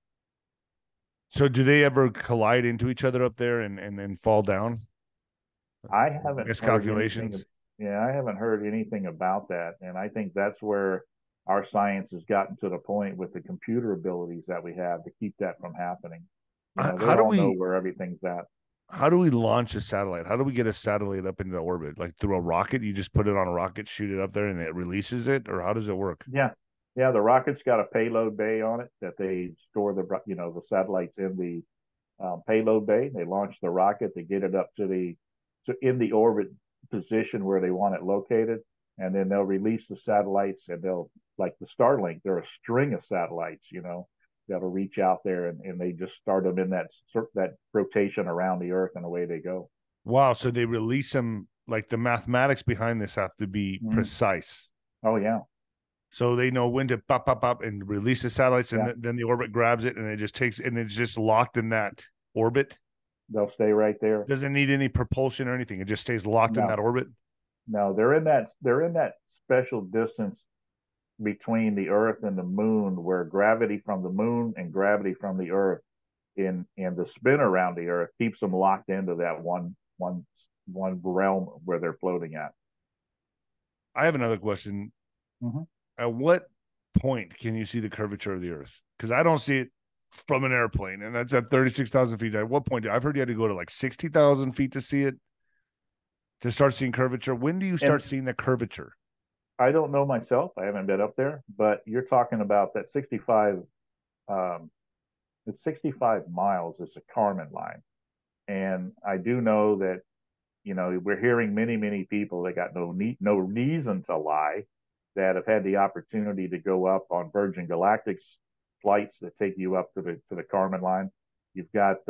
So do they ever collide into each other up there and fall down? I haven't heard anything. Miscalculations. Yeah, I haven't heard anything about that, and I think that's where our science has gotten to the point with the computer abilities that we have to keep that from happening. They How do all know we where everything's at. launch a satellite? How do we get a satellite up into orbit? Like through a rocket? You just put it on a rocket, shoot it up there, and it releases it, or how does it work? Yeah, yeah. The rocket's got a payload bay on it that they store the satellites in the payload bay. They launch the rocket to get it up to in the orbit position where they want it located, and then they'll release the satellites, and they'll, like the Starlink. They're a string of satellites, that'll reach out there, and they just start them in that rotation around the Earth, and away they go. Wow. So they release them, like the mathematics behind this have to be Mm. precise. Oh yeah, So they know when to pop up and release the satellites, and yeah. then the orbit grabs it and it just takes, and it's just locked in that orbit. They'll stay right there. Doesn't need any propulsion or anything. It just stays locked in that No, orbit. no, they're in that special distance between the Earth and the Moon, where gravity from the Moon and gravity from the Earth in the spin around the Earth keeps them locked into that one realm where they're floating at. I have another question. Mm-hmm. At what point can you see the curvature of the Earth? Because I don't see it from an airplane, and that's at 36,000 feet. At what point? I've heard you had to go to like 60,000 feet to see it, to start seeing curvature. When do you start And seeing the curvature? I don't know myself; I haven't been up there, but you're talking about that 65. Um, it's 65 miles. It's a Kármán line, and I do know that we're hearing many people that got no reason to lie, that have had the opportunity to go up on Virgin Galactic's flights that take you up to the Kármán line. You've got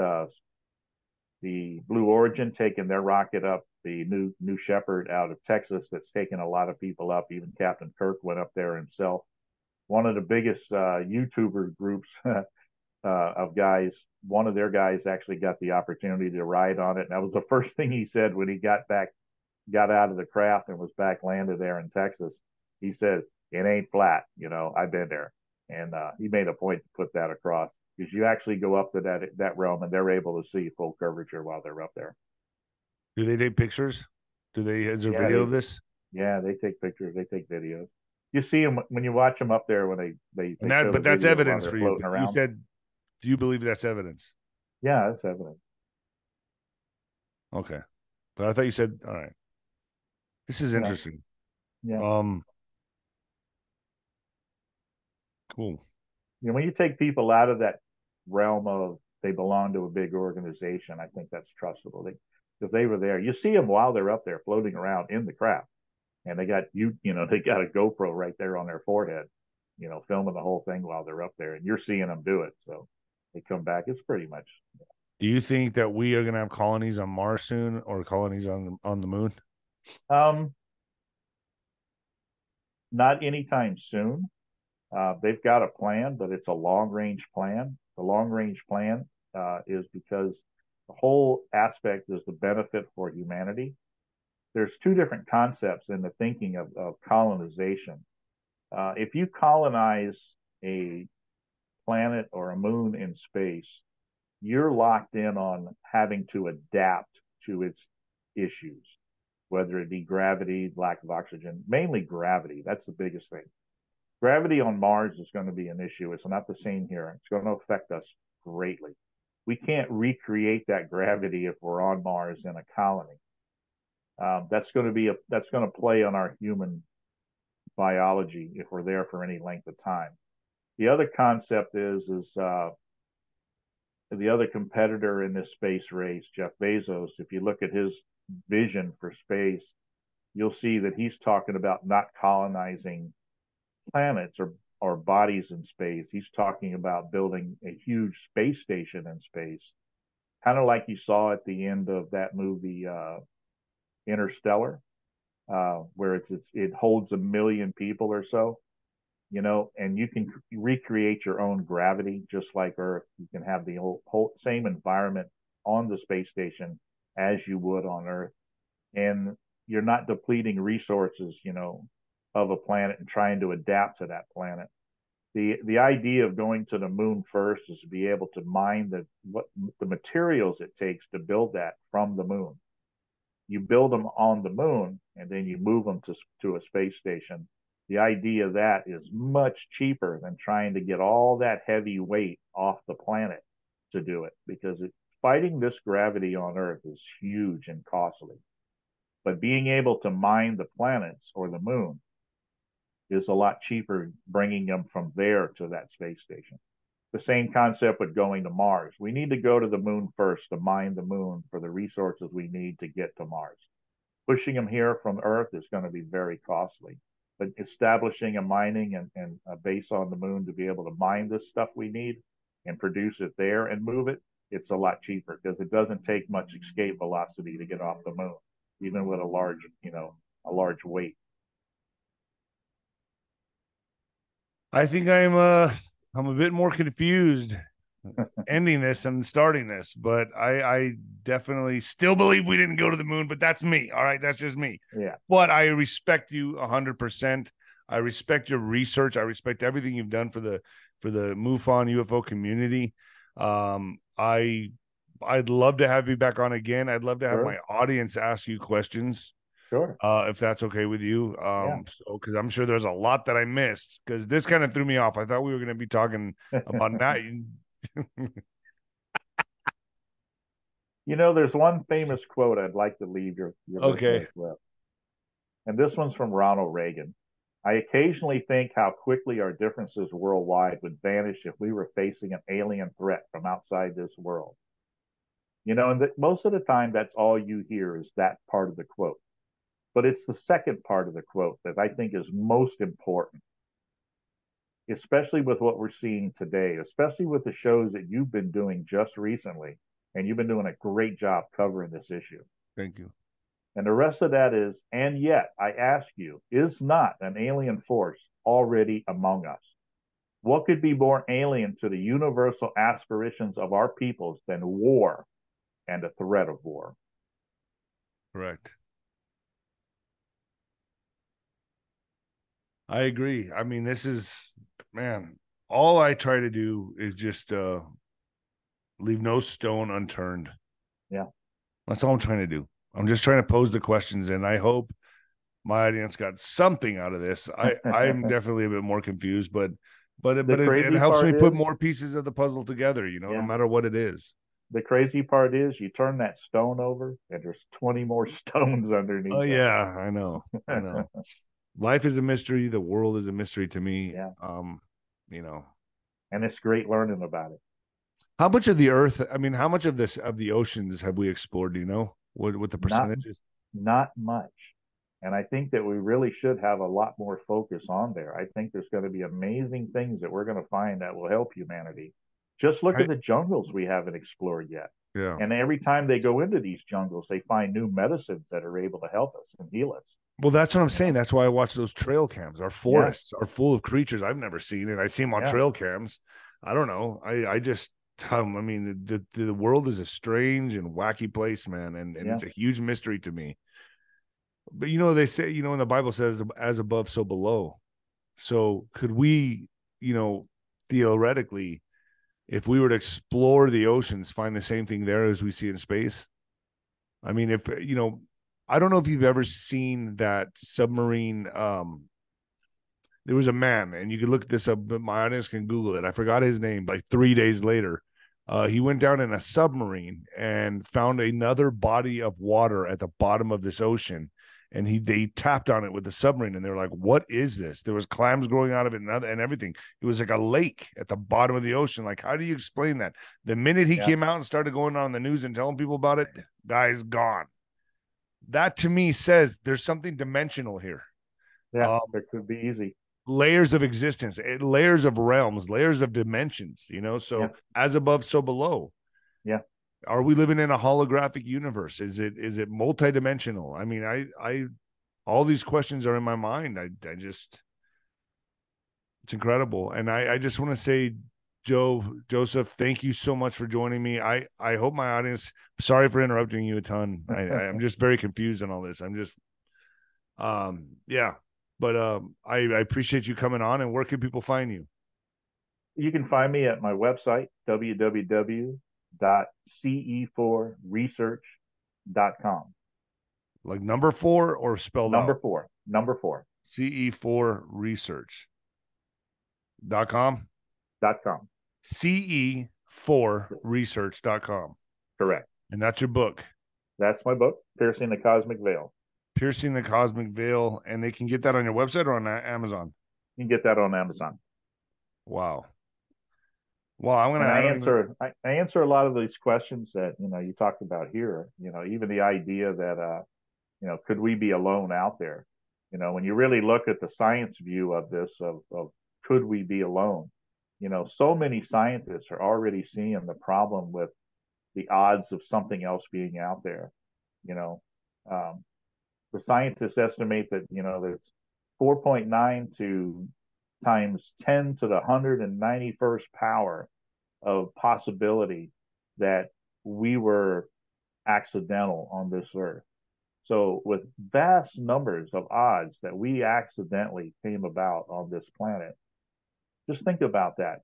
the Blue Origin taking their rocket up, the New Shepard out of Texas that's taken a lot of people up. Even Captain Kirk went up there himself. One of the biggest YouTuber groups of guys, one of their guys actually got the opportunity to ride on it. And that was the first thing he said when he got out of the craft and was back landed there in Texas. He said, "It ain't flat. I've been there." And he made a point to put that across, because you actually go up to that realm and they're able to see full curvature while they're up there. Do they take pictures? Is there Yeah, video of this? they take pictures, they take videos. You see them when you watch them up there, when And they show the but that's video while evidence they're for you. floating But you around. said, do you believe that's evidence? Yeah, that's evident. Okay. But I thought you said, all right. This is Yeah, interesting. yeah. Um, cool. when you take people out of that realm of they belong to a big organization, I think that's trustable. Because they were there. You see them while they're up there floating around in the crowd, and they got a GoPro right there on their forehead, filming the whole thing while they're up there, and you're seeing them do it. So they come back. It's pretty much. Do you think that we are going to have colonies on Mars soon, or colonies on the moon? Um, Not anytime soon. They've got a plan, but it's a long range plan. The long range plan is because the whole aspect is the benefit for humanity. There's two different concepts in the thinking of colonization. If you colonize a planet or a moon in space, you're locked in on having to adapt to its issues, whether it be gravity, lack of oxygen, mainly gravity. That's the biggest thing. Gravity on Mars is going to be an issue. It's not the same here. It's going to affect us greatly. We can't recreate that gravity if we're on Mars in a colony. That's going to play on our human biology if we're there for any length of time. The other concept is the other competitor in this space race, Jeff Bezos. If you look at his vision for space, you'll see that he's talking about not colonizing planets or bodies in space. He's talking about building a huge space station in space, kind of like you saw at the end of that movie Interstellar, where it holds 1 million people or so, and you can recreate your own gravity just like Earth. You can have the whole same environment on the space station as you would on Earth, and you're not depleting resources, of a planet and trying to adapt to that planet. The idea of going to the moon first is to be able to mine the materials it takes to build that from the moon. You build them on the moon and then you move them to a space station. The idea of that is much cheaper than trying to get all that heavy weight off the planet to do it, because fighting this gravity on Earth is huge and costly. But being able to mine the planets or the moon is a lot cheaper, bringing them from there to that space station. The same concept with going to Mars. We need to go to the moon first to mine the moon for the resources we need to get to Mars. Pushing them here from Earth is going to be very costly. But establishing a mining and a base on the moon to be able to mine this stuff we need and produce it there and move it, it's a lot cheaper because it doesn't take much escape velocity to get off the moon, even with a large weight. I think I'm a bit more confused ending this and starting this, but I definitely still believe we didn't go to the moon, but that's me. All right. That's just me. Yeah. But I respect you 100%. I respect your research. I respect everything you've done for the MUFON UFO community. I'd love to have you back on again. I'd love to have my audience ask you questions. Sure. If that's okay with you. So because I'm sure there's a lot that I missed, because this kind of threw me off. I thought we were going to be talking about that. There's one famous quote I'd like to leave your okay with. And this one's from Ronald Reagan. I occasionally think how quickly our differences worldwide would vanish if we were facing an alien threat from outside this world. And most of the time, that's all you hear is that part of the quote. But it's the second part of the quote that I think is most important, especially with what we're seeing today, especially with the shows that you've been doing just recently. And you've been doing a great job covering this issue. Thank you. And the rest of that is, and yet I ask you, is not an alien force already among us? What could be more alien to the universal aspirations of our peoples than war and the threat of war? Correct. I agree. I mean, this is, man, all I try to do is just leave no stone unturned. Yeah. That's all I'm trying to do. I'm just trying to pose the questions, and I hope my audience got something out of this. I'm definitely a bit more confused, but it helps me put more pieces of the puzzle together, no matter what it is. The crazy part is you turn that stone over and there's 20 more stones underneath. Oh, yeah, I know. Life is a mystery. The world is a mystery to me. Yeah. and it's great learning about it. How much of the Earth? I mean, how much of this of the oceans have we explored? Do you know what the Not percentage is? not much. And I think that we really should have a lot more focus on there. I think there's going to be amazing things that we're going to find that will help humanity. Just look at I the jungles we haven't explored yet. yeah. And every time they go into these jungles, they find new medicines that are able to help us and heal us. Well, that's what I'm You saying. know? That's why I watch those trail cams. Our Yeah, forests are full of creatures I've never seen, and I see them on yeah, trail cams. I don't know. I just I mean, the world is a strange and wacky place, man, and yeah, it's a huge mystery to me. But they say, in the Bible says, as above, so below. So could we, theoretically, if we were to explore the oceans, find the same thing there as we see in space? I mean, if I don't know if you've ever seen that submarine. There was a man, and you could look this up, but my audience can Google it. I forgot his name. Like 3 days later, he went down in a submarine and found another body of water at the bottom of this ocean. And they tapped on it with the submarine, and they were like, "What is this?" There was clams growing out of it and everything. It was like a lake at the bottom of the ocean. Like, how do you explain that? The minute he yeah, came out and started going on the news and telling people about it, guy's gone. That to me says there's something dimensional here. yeah. Um, That could be easy. layers of existence, layers of realms, layers of dimensions, Yeah, so as above, so below. yeah. Are we living in a holographic universe? Is it multidimensional? I mean, I all these questions are in my mind. I just it's incredible. And I just want to say, Joseph, thank you so much for joining me. I hope my audience, sorry for interrupting you a ton. I'm just very confused on all this. I'm just yeah. But I appreciate you coming on. And where can people find you? You can find me at my website, www.ce4research.com. Like number four or spelled Number out? four, number four, CE4research.com. .com. CE4research.com. Correct. And that's your book, That's my book, Piercing the Cosmic Veil. Piercing the Cosmic Veil. And they can get that on your website or on Amazon. You can get that on Amazon. Wow. Well, And I don't even. I answer a lot of these questions that you talked about here. Even the idea that could we be alone out there? When you really look at the science view of this, of could we be alone? So many scientists are already seeing the problem with the odds of something else being out there. You know, um, the scientists estimate that there's 4.9 to times 10 to the 191st power of possibility that we were accidental on this earth. So, with vast numbers of odds that we accidentally came about on this planet, just think about that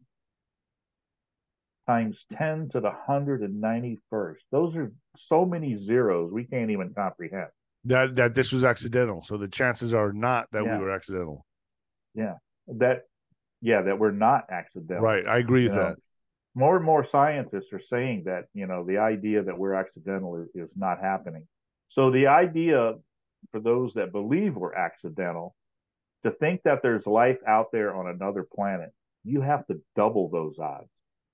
times 10 to the 191st. Those are so many zeros we can't even comprehend. That this was accidental. So the chances are not that we Yeah, were accidental. yeah. That, yeah, that we're not accidental. Right. I agree You with know, that. more and more scientists are saying that the idea that we're accidental is not happening. So the idea for those that believe we're accidental, to think that there's life out there on another planet, you have to double those odds.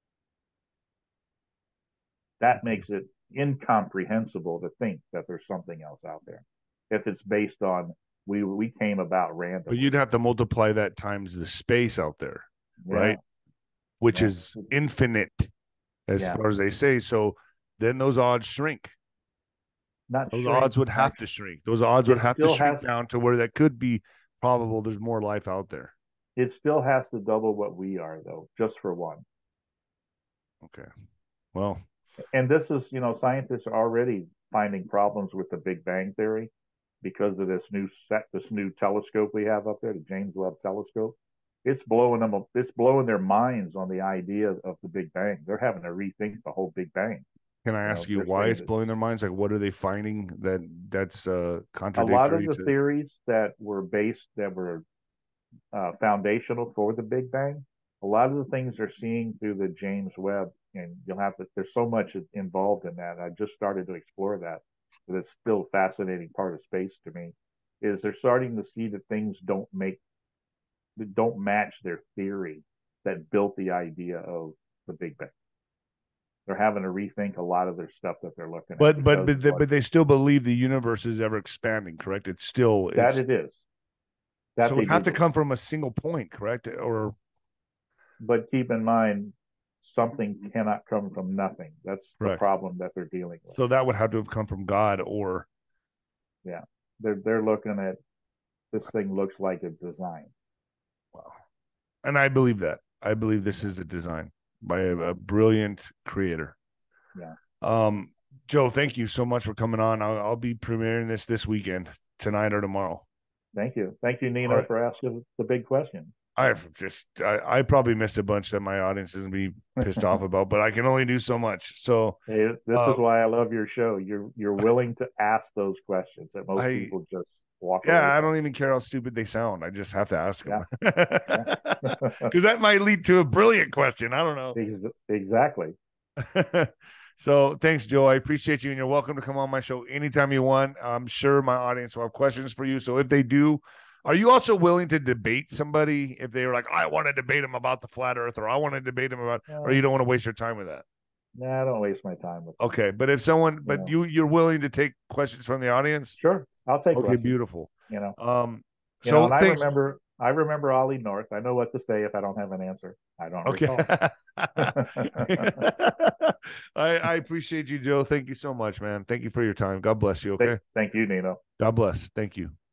That makes it incomprehensible to think that there's something else out there if it's based on we came about But randomly. you'd have to multiply that times the space out there, Yeah, right? Which yeah, is infinite as yeah. far as they say. So then those odds shrink. Not Those shrink. odds would have to shrink. Those odds would It have to still shrink has down to where that could be probable there's more life out there. it still has to double what we are though, just for one. Okay. Well, And this is, scientists are already finding problems with the Big Bang theory because of this new telescope we have up there, the James Webb Telescope. It's blowing their minds on the idea of the Big Bang. They're having to rethink the whole Big Bang. can I ask you They're why saying it's that blowing their minds? Like, what are they finding that's a lot of contradictory the to? theories that were foundational for the Big Bang, a lot of the things they're seeing through the James Webb, and there's so much involved in that. I just started to explore that, but it's still a fascinating part of space to me. Is they're starting to see that things don't match their theory. that built the idea of the Big Bang. They're having to rethink a lot of their stuff that they're looking at. But they still believe the universe is ever expanding, correct? It's still that it is. That so it would have to come from a single point, correct? Or but keep in mind, something cannot come from nothing. That's the problem that they're dealing with. So that would have to have come from God, or yeah, they're looking at this thing looks like a design. Wow, and I believe that. I believe this is a design by a brilliant creator. Yeah. Joe, thank you so much for coming on. I'll be premiering this weekend, tonight or tomorrow. Thank you, Nino, for asking the big question. I probably missed a bunch that my audience isn't be pissed off about, but I can only do so much. So hey, this is why I love your show. You're willing to ask those questions that most people just walk away. I don't even care how stupid they sound. I just have to ask them because that might lead to a brilliant question. I don't know. Exactly. So thanks, Joe. I appreciate you, and you're welcome to come on my show anytime you want. I'm sure my audience will have questions for you. So if they do, are you also willing to debate somebody if they were like, I want to debate them about the flat earth, or I want to debate them about, or you don't want to waste your time with that? Nah, I don't waste my time with that. Okay. But if someone, you're willing to take questions from the audience? Sure. I'll take questions. Beautiful. I remember Ollie North. I know what to say if I don't have an answer. I don't recall. I appreciate you, Joe. Thank you so much, man. Thank you for your time. God bless you. Okay. Thank you, Nino. God bless. Thank you.